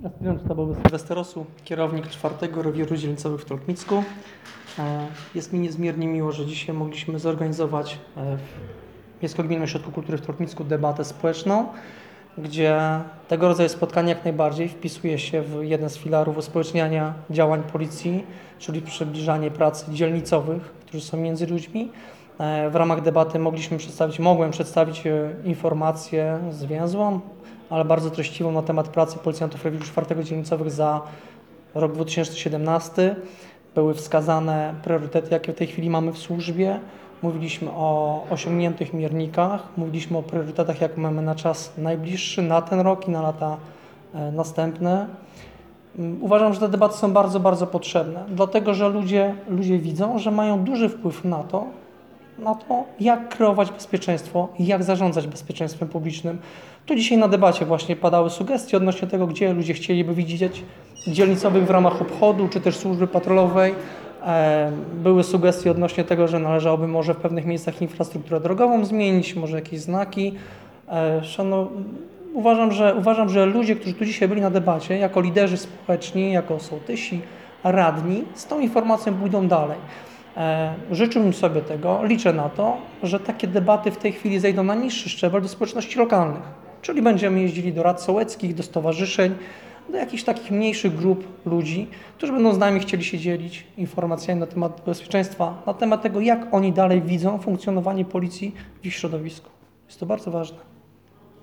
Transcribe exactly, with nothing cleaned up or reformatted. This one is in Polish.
Aspirant sztabowy Sylwesterosu, kierownik czwartego rewirów dzielnicowego w Trotnicku. Jest mi niezmiernie miło, że dzisiaj mogliśmy zorganizować w Miejsko-Gminnym Ośrodku Kultury w Trotnicku debatę społeczną, gdzie tego rodzaju spotkanie jak najbardziej wpisuje się w jeden z filarów uspołeczniania działań policji, czyli przybliżanie pracy dzielnicowych, którzy są między ludźmi. W ramach debaty mogliśmy przedstawić, mogłem przedstawić informację zwięzłą, ale bardzo treściwą na temat pracy policjantów rewirów czwartego dzielnicowych za rok dwa tysiące siedemnasty. Były wskazane priorytety, jakie w tej chwili mamy w służbie. Mówiliśmy o osiągniętych miernikach, mówiliśmy o priorytetach, jak mamy na czas najbliższy, na ten rok i na lata następne. Uważam, że te debaty są bardzo, bardzo potrzebne, dlatego że ludzie, ludzie widzą, że mają duży wpływ na to, na to, jak kreować bezpieczeństwo i jak zarządzać bezpieczeństwem publicznym. Tu dzisiaj na debacie właśnie padały sugestie odnośnie tego, gdzie ludzie chcieliby widzieć dzielnicowych w ramach obchodu, czy też służby patrolowej. Były sugestie odnośnie tego, że należałoby może w pewnych miejscach infrastrukturę drogową zmienić, może jakieś znaki. Szanow... Uważam, że, uważam, że ludzie, którzy tu dzisiaj byli na debacie, jako liderzy społeczni, jako sołtysi, radni, z tą informacją pójdą dalej. Życzyłbym sobie tego, liczę na to, że takie debaty w tej chwili zejdą na niższy szczebel do społeczności lokalnych, czyli będziemy jeździli do rad sołeckich, do stowarzyszeń, do jakichś takich mniejszych grup ludzi, którzy będą z nami chcieli się dzielić informacjami na temat bezpieczeństwa, na temat tego, jak oni dalej widzą funkcjonowanie policji w ich środowisku. Jest to bardzo ważne.